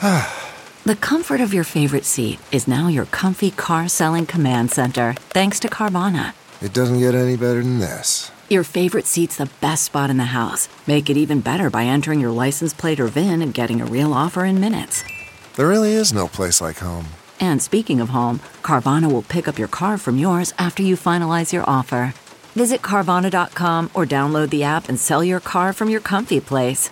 The comfort of your favorite seat is now your comfy car selling command center, thanks to Carvana. It doesn't get any better than this. Your favorite seat's the best spot in the house. Make it even better by entering your license plate or VIN and getting a real offer in minutes. There really is no place like home. And speaking of home, Carvana will pick up your car from yours after you finalize your offer. Visit Carvana.com or download the app and sell your car from your comfy place.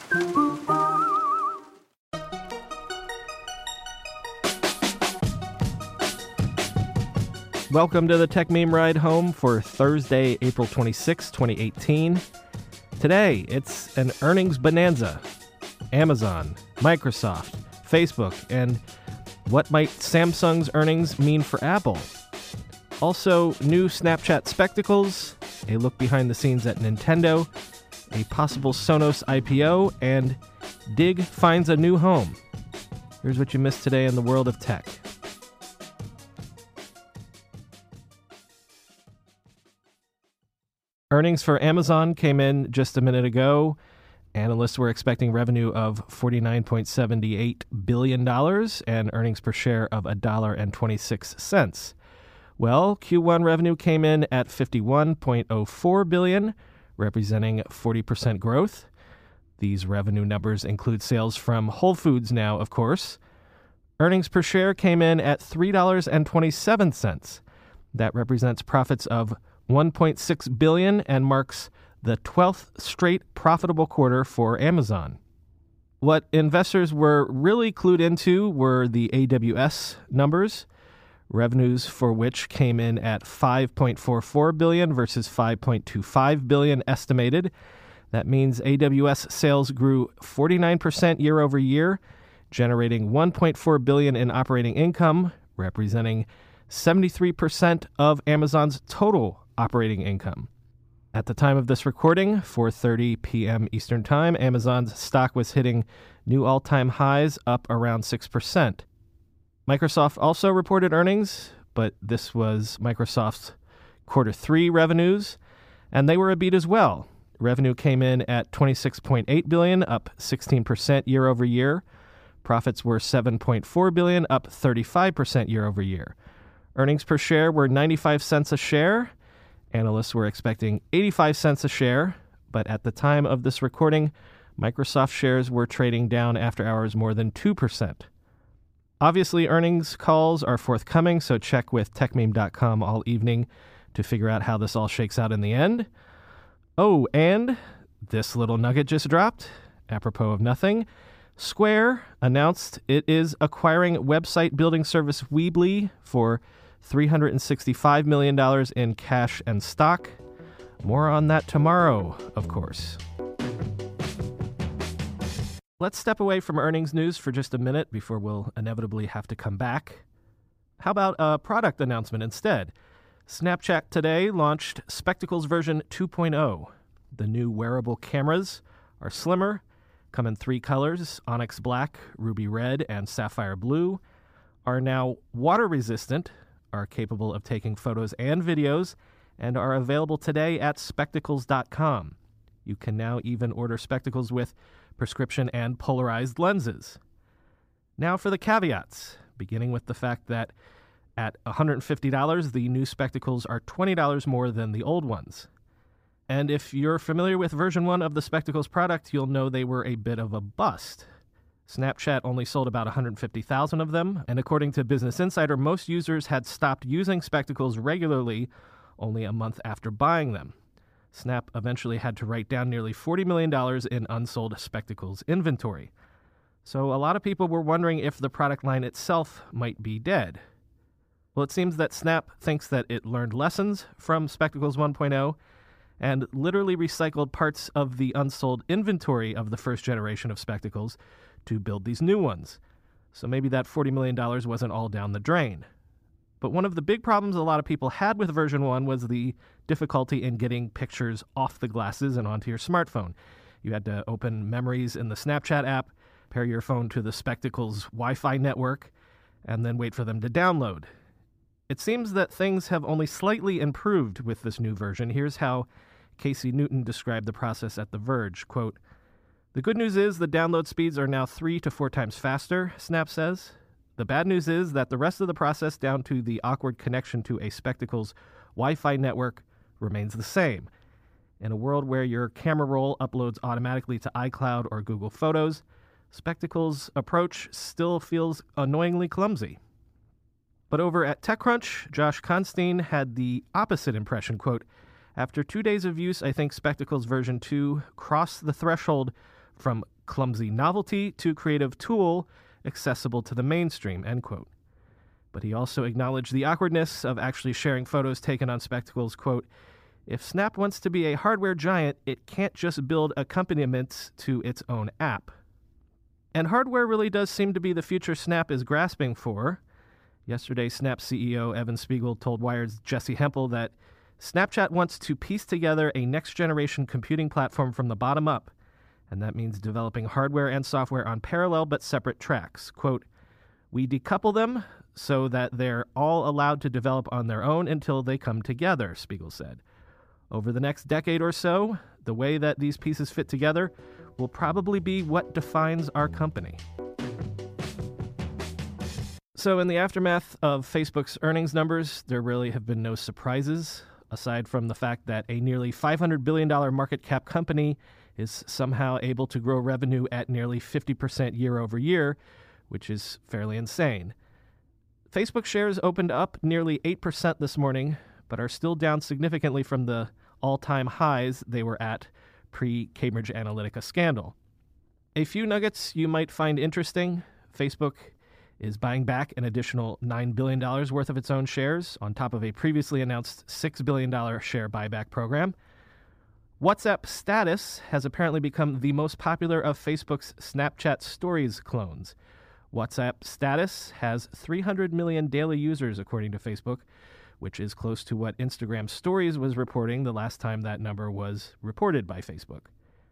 Welcome to the Tech Meme Ride Home for Thursday, April 26, 2018. Today, it's an earnings bonanza. Amazon, Microsoft, Facebook, and what might Samsung's earnings mean for Apple? Also, new Snapchat spectacles, a look behind the scenes at Nintendo, a possible Sonos IPO, and Dig finds a new home. Here's what you missed today in the world of tech. Earnings for Amazon came in just a minute ago. Analysts were expecting revenue of $49.78 billion and earnings per share of $1.26. Well, Q1 revenue came in at $51.04 billion, representing 40% growth. These revenue numbers include sales from Whole Foods now, of course. Earnings per share came in at $3.27. That represents profits of $1.6 billion and marks the 12th straight profitable quarter for Amazon. What investors were really clued into were the AWS numbers, revenues for which came in at $5.44 billion versus $5.25 billion estimated. That means AWS sales grew 49% year over year, generating $1.4 billion in operating income, representing 73% of Amazon's total operating income. At the time of this recording, 4:30 p.m. Eastern Time, Amazon's stock was hitting new all-time highs, up around 6%. Microsoft also reported earnings, but this was Microsoft's Q3 revenues, and they were a beat as well. Revenue came in at $26.8 billion, up 16% year over year. Profits were $7.4 billion, up 35% year over year. Earnings per share were 95 cents a share. Analysts were expecting 85 cents a share, but at the time of this recording, Microsoft shares were trading down after hours more than 2%. Obviously, earnings calls are forthcoming, so check with techmeme.com all evening to figure out how this all shakes out in the end. Oh, and this little nugget just dropped, apropos of nothing. Square announced it is acquiring website building service Weebly for $365 million in cash and stock. More on that tomorrow, of course. Let's step away from earnings news for just a minute before we'll inevitably have to come back. How about a product announcement instead? Snapchat today launched Spectacles version 2.0. The new wearable cameras are slimmer, come in 3 colors, onyx black, ruby red, and sapphire blue, are now water resistant, are capable of taking photos and videos, and are available today at spectacles.com. You can now even order spectacles with prescription and polarized lenses. Now for the caveats, beginning with the fact that at $150, the new spectacles are $20 more than the old ones. And if you're familiar with version 1 of the Spectacles product, you'll know they were a bit of a bust. Snapchat only sold about 150,000 of them, and according to Business Insider, most users had stopped using spectacles regularly only a month after buying them. Snap eventually had to write down nearly $40 million in unsold spectacles inventory. So a lot of people were wondering if the product line itself might be dead. Well, it seems that Snap thinks that it learned lessons from Spectacles 1.0 and literally recycled parts of the unsold inventory of the first generation of spectacles to build these new ones. So maybe that $40 million wasn't all down the drain. But one of the big problems a lot of people had with version 1 was the difficulty in getting pictures off the glasses and onto your smartphone. You had to open Memories in the Snapchat app, pair your phone to the Spectacles Wi-Fi network, and then wait for them to download. It seems that things have only slightly improved with this new version. Here's how Casey Newton described the process at The Verge. Quote, The good news is the download speeds are now 3 to 4 times faster, Snap says. The bad news is that the rest of the process down to the awkward connection to a Spectacle's Wi-Fi network remains the same. In a world where your camera roll uploads automatically to iCloud or Google Photos, Spectacle's approach still feels annoyingly clumsy. But over at TechCrunch, Josh Constein had the opposite impression, quote, "After 2 days of use, I think Spectacle's version 2 crossed the threshold from clumsy novelty to creative tool accessible to the mainstream," end quote. But he also acknowledged the awkwardness of actually sharing photos taken on Spectacles, quote, "If Snap wants to be a hardware giant, it can't just build accompaniments to its own app." And hardware really does seem to be the future Snap is grasping for. Yesterday, Snap CEO Evan Spiegel told Wired's Jesse Hempel that Snapchat wants to piece together a next-generation computing platform from the bottom up, and that means developing hardware and software on parallel but separate tracks. Quote, "We decouple them so that they're all allowed to develop on their own until they come together," Spiegel said. Over the next decade or so, the way that these pieces fit together will probably be what defines our company. So in the aftermath of Facebook's earnings numbers, there really have been no surprises, aside from the fact that a nearly $500 billion market cap company is somehow able to grow revenue at nearly 50% year over year, which is fairly insane. Facebook shares opened up nearly 8% this morning, but are still down significantly from the all-time highs they were at pre-Cambridge Analytica scandal. A few nuggets you might find interesting. Facebook is buying back an additional $9 billion worth of its own shares on top of a previously announced $6 billion share buyback program. WhatsApp Status has apparently become the most popular of Facebook's Snapchat Stories clones. WhatsApp Status has 300 million daily users, according to Facebook, which is close to what Instagram Stories was reporting the last time that number was reported by Facebook.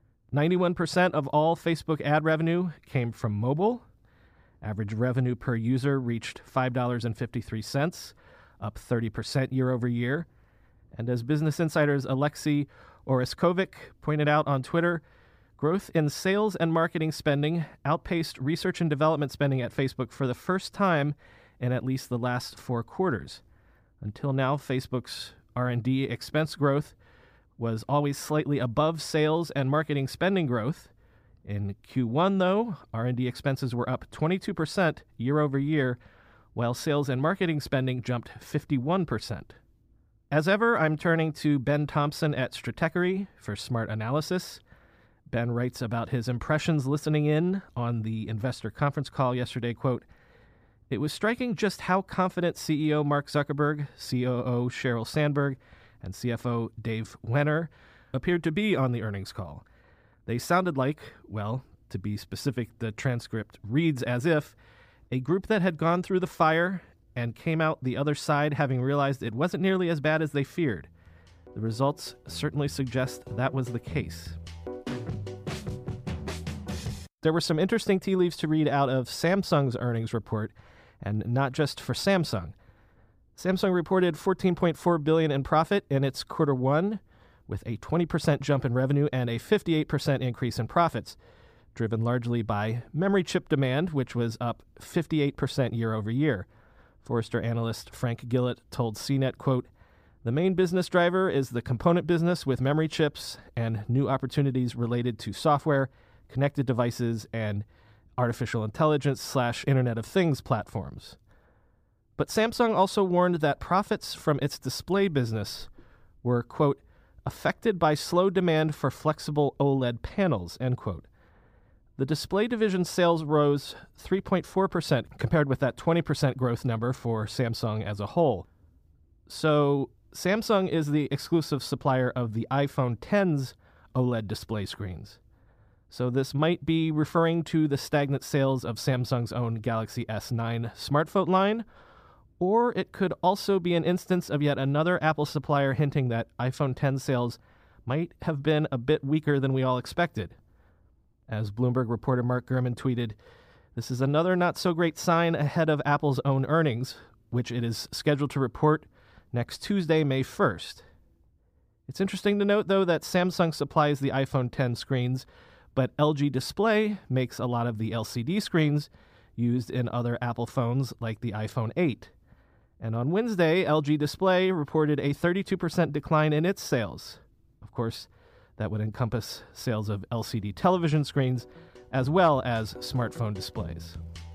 91% of all Facebook ad revenue came from mobile. Average revenue per user reached $5.53, up 30% year over year. And as Business Insider's Alexei Oreskovic pointed out on Twitter, growth in sales and marketing spending outpaced research and development spending at Facebook for the first time in at least the last 4 quarters. Until now, Facebook's R&D expense growth was always slightly above sales and marketing spending growth. In Q1, though, R&D expenses were up 22% year over year, while sales and marketing spending jumped 51%. As ever, I'm turning to Ben Thompson at Stratechery for smart analysis. Ben writes about his impressions listening in on the investor conference call yesterday, quote, "It was striking just how confident CEO Mark Zuckerberg, COO Sheryl Sandberg, and CFO Dave Wenner appeared to be on the earnings call. They sounded like, well, to be specific, the transcript reads as if, a group that had gone through the fire and came out the other side having realized it wasn't nearly as bad as they feared. The results certainly suggest that was the case." There were some interesting tea leaves to read out of Samsung's earnings report, and not just for Samsung. Samsung reported $14.4 billion in profit in its quarter one, with a 20% jump in revenue and a 58% increase in profits, driven largely by memory chip demand, which was up 58% year over year. Forrester analyst Frank Gillett told CNET, quote, "The main business driver is the component business with memory chips and new opportunities related to software, connected devices, and artificial intelligence / Internet of Things platforms." But Samsung also warned that profits from its display business were, quote, "affected by slow demand for flexible OLED panels," end quote. The display division sales rose 3.4% compared with that 20% growth number for Samsung as a whole. So Samsung is the exclusive supplier of the iPhone X's OLED display screens. So this might be referring to the stagnant sales of Samsung's own Galaxy S9 smartphone line, or it could also be an instance of yet another Apple supplier hinting that iPhone X sales might have been a bit weaker than we all expected. As Bloomberg reporter Mark Gurman tweeted, "This is another not-so-great sign ahead of Apple's own earnings, which it is scheduled to report next Tuesday, May 1st. It's interesting to note, though, that Samsung supplies the iPhone X screens, but LG Display makes a lot of the LCD screens used in other Apple phones like the iPhone 8. And on Wednesday, LG Display reported a 32% decline in its sales. Of course, that would encompass sales of LCD television screens as well as smartphone displays.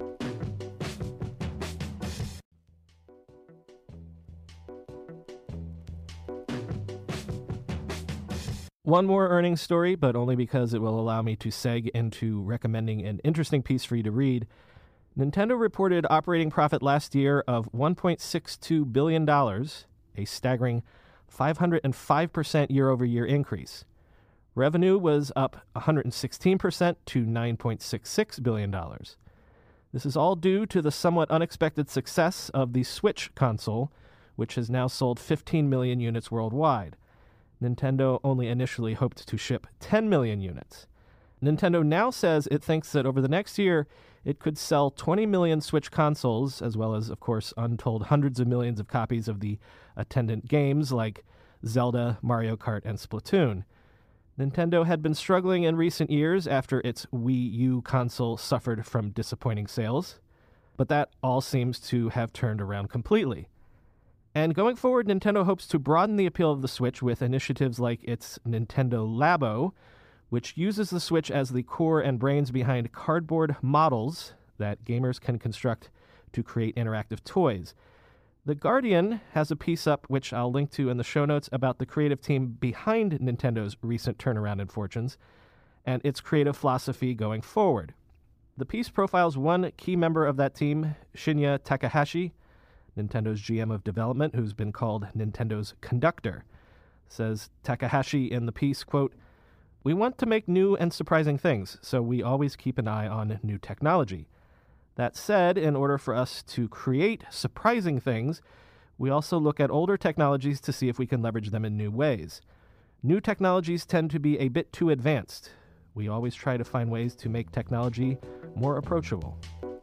One more earnings story, but only because it will allow me to seg into recommending an interesting piece for you to read. Nintendo reported operating profit last year of $1.62 billion, a staggering 505% year-over-year increase. Revenue was up 116% to $9.66 billion. This is all due to the somewhat unexpected success of the Switch console, which has now sold 15 million units worldwide. Nintendo only initially hoped to ship 10 million units. Nintendo now says it thinks that over the next year, it could sell 20 million Switch consoles, as well as, of course, untold hundreds of millions of copies of the attendant games like Zelda, Mario Kart, and Splatoon. Nintendo had been struggling in recent years after its Wii U console suffered from disappointing sales, but that all seems to have turned around completely. And going forward, Nintendo hopes to broaden the appeal of the Switch with initiatives like its Nintendo Labo, which uses the Switch as the core and brains behind cardboard models that gamers can construct to create interactive toys. The Guardian has a piece up, which I'll link to in the show notes, about the creative team behind Nintendo's recent turnaround in fortunes and its creative philosophy going forward. The piece profiles one key member of that team, Shinya Takahashi, Nintendo's GM of development, who's been called Nintendo's conductor. Says Takahashi in the piece, quote, "We want to make new and surprising things, so we always keep an eye on new technology. That said, in order for us to create surprising things, we also look at older technologies to see if we can leverage them in new ways. New technologies tend to be a bit too advanced. We always try to find ways to make technology more approachable."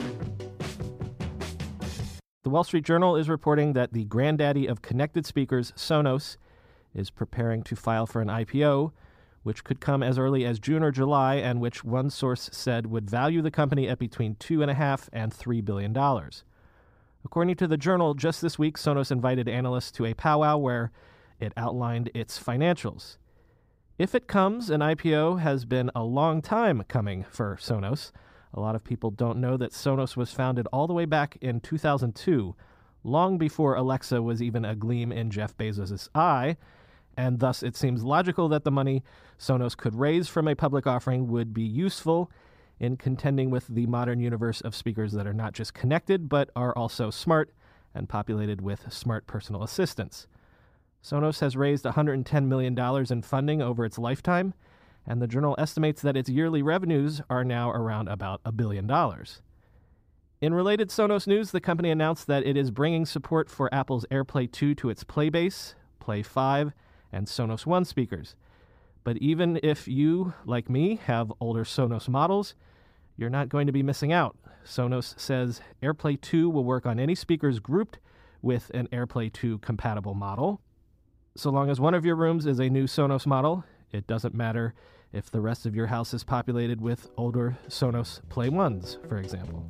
The Wall Street Journal is reporting that the granddaddy of connected speakers, Sonos, is preparing to file for an IPO, which could come as early as June or July, and which one source said would value the company at between $2.5 and $3 billion. According to the Journal, just this week, Sonos invited analysts to a powwow where it outlined its financials. If it comes, an IPO has been a long time coming for Sonos. A lot of people don't know that Sonos was founded all the way back in 2002, long before Alexa was even a gleam in Jeff Bezos' eye, and thus it seems logical that the money Sonos could raise from a public offering would be useful in contending with the modern universe of speakers that are not just connected, but are also smart and populated with smart personal assistants. Sonos has raised $110 million in funding over its lifetime, and the Journal estimates that its yearly revenues are now around about $1 billion. In related Sonos news, the company announced that it is bringing support for Apple's AirPlay 2 to its Playbase, Play 5, and Sonos One speakers. But even if you, like me, have older Sonos models, you're not going to be missing out. Sonos says AirPlay 2 will work on any speakers grouped with an AirPlay 2 compatible model. So long as one of your rooms is a new Sonos model, it doesn't matter if the rest of your house is populated with older Sonos Play 1s, for example.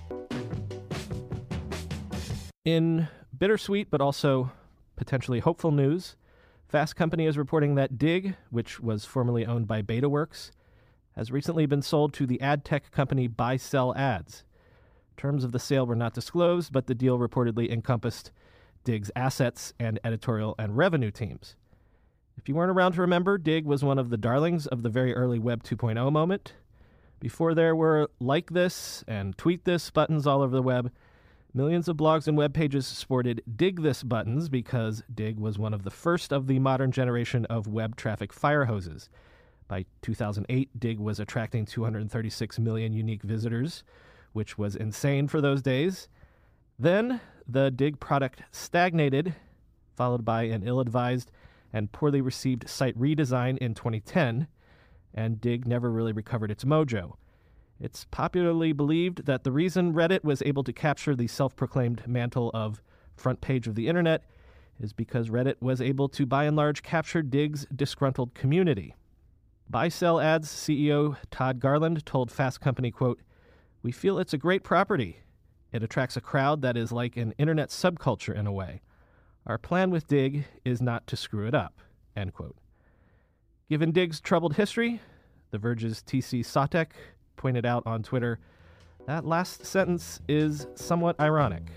In bittersweet but also potentially hopeful news, Fast Company is reporting that Dig, which was formerly owned by BetaWorks, has recently been sold to the ad tech company Buy Sell Ads. Terms of the sale were not disclosed, but the deal reportedly encompassed Dig's assets and editorial and revenue teams. If you weren't around to remember, Dig was one of the darlings of the very early Web 2.0 moment. Before there were like this and tweet this buttons all over the web, millions of blogs and web pages sported Dig This buttons because Dig was one of the first of the modern generation of web traffic fire hoses. By 2008, Dig was attracting 236 million unique visitors, which was insane for those days. Then the Dig product stagnated, followed by an ill-advised and poorly received site redesign in 2010, and Dig never really recovered its mojo. It's popularly believed that the reason Reddit was able to capture the self-proclaimed mantle of front page of the internet is because Reddit was able to, by and large, capture Dig's disgruntled community. Buy-Sell Ads CEO Todd Garland told Fast Company, quote, "We feel it's a great property. It attracts a crowd that is like an internet subculture in a way. Our plan with Dig is not to screw it up," end quote. Given Dig's troubled history, The Verge's T.C. Satek pointed out on Twitter, that last sentence is somewhat ironic.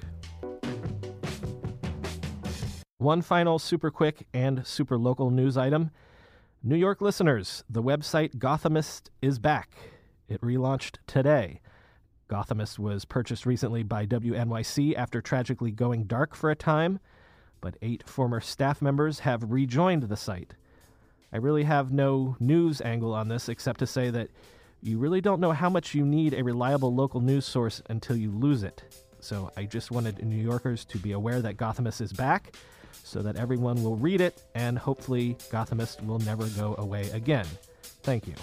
One final super quick and super local news item. New York listeners, the website Gothamist is back. It relaunched today. Gothamist was purchased recently by WNYC after tragically going dark for a time, but 8 former staff members have rejoined the site. I really have no news angle on this except to say that you really don't know how much you need a reliable local news source until you lose it. So I just wanted New Yorkers to be aware that Gothamist is back so that everyone will read it and hopefully Gothamist will never go away again. Thank you.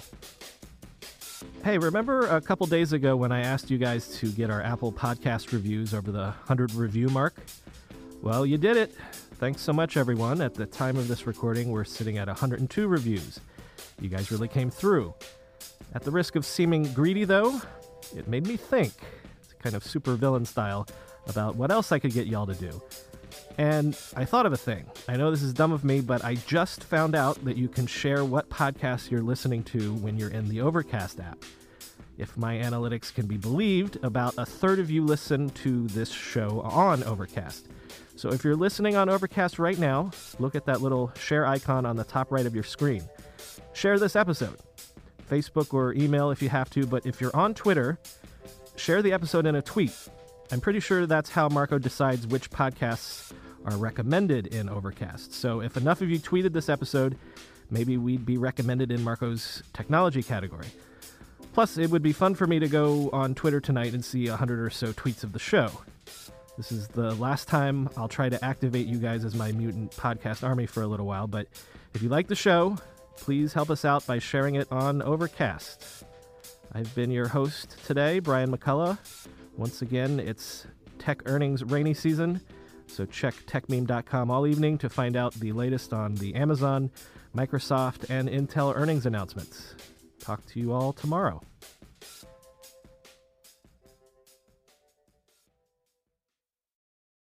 Hey, remember a couple days ago when I asked you guys to get our Apple Podcast reviews over the 100 review mark? Well, you did it. Thanks so much, everyone. At the time of this recording, we're sitting at 102 reviews. You guys really came through. At the risk of seeming greedy, though, it made me think, it's kind of supervillain style, about what else I could get y'all to do. And I thought of a thing. I know this is dumb of me, but I just found out that you can share what podcasts you're listening to when you're in the Overcast app. If my analytics can be believed, about a third of you listen to this show on Overcast. So if you're listening on Overcast right now, look at that little share icon on the top right of your screen. Share this episode. Facebook or email if you have to, but if you're on Twitter, share the episode in a tweet. I'm pretty sure that's how Marco decides which podcasts are recommended in Overcast. So if enough of you tweeted this episode, maybe we'd be recommended in Marco's technology category. Plus, it would be fun for me to go on Twitter tonight and see 100 or so tweets of the show. This is the last time I'll try to activate you guys as my mutant podcast army for a little while, but if you like the show, please help us out by sharing it on Overcast. I've been your host today, Brian McCullough. Once again, it's tech earnings rainy season, so check techmeme.com all evening to find out the latest on the Amazon, Microsoft, and Intel earnings announcements. Talk to you all tomorrow.